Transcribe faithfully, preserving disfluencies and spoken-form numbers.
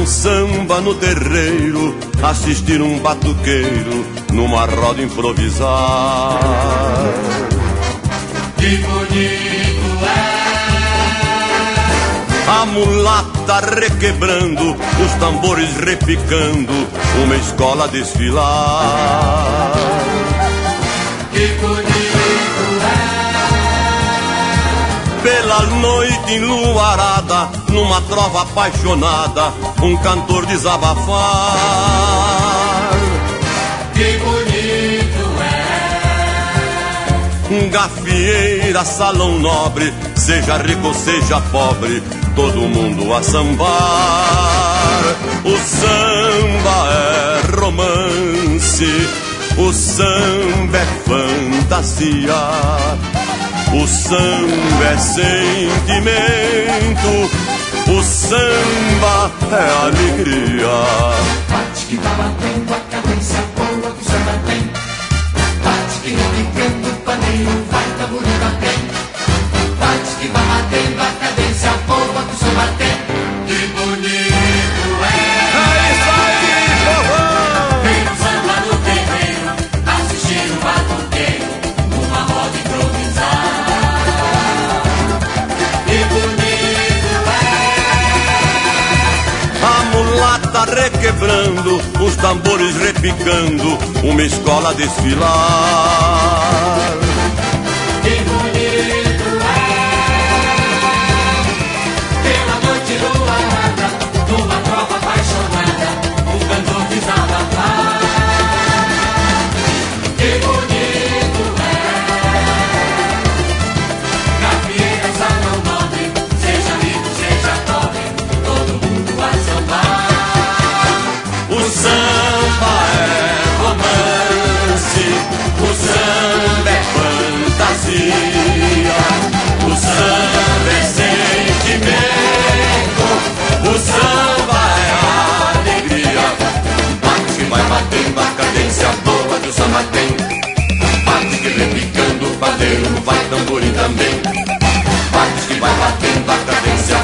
um samba no terreiro, assistir um batuqueiro numa roda improvisar. Que bonito é a mulata requebrando, os tambores repicando, uma escola a desfilar. Que bonito é pela noite enluarada, numa trova apaixonada, um cantor desabafar. Que bonito é gafieira, salão nobre, seja rico ou seja pobre, todo mundo a sambar. O samba é romance, o samba é fantasia, o samba é sentimento, o samba é alegria. Bate que vai batendo a cadência boa que o samba tem. Bate que repicando o paneiro vai tamborim batendo. Bate que vai batendo a cadência boa que o samba tem. Que bonito é. É isso aí, povão! Vem no samba no terreiro, assistir um batuqueiro numa roda improvisar. Que bonito é A mulata requebrando, os tambores repicando, uma escola a desfilar. Que bonito é pela noite luarada, numa prova apaixonada, o cantor desabafar. Que bonito é gafieira, salão nobre, seja rico, seja pobre, todo mundo a sambar. O samba é romance, o samba é fantasia, o samba é sentimento, o samba é alegria. Bate que vai batendo a cadência boa que o samba tem. Bate que repicando o padeiro vai tamborim também. Bate que vai batendo a cadência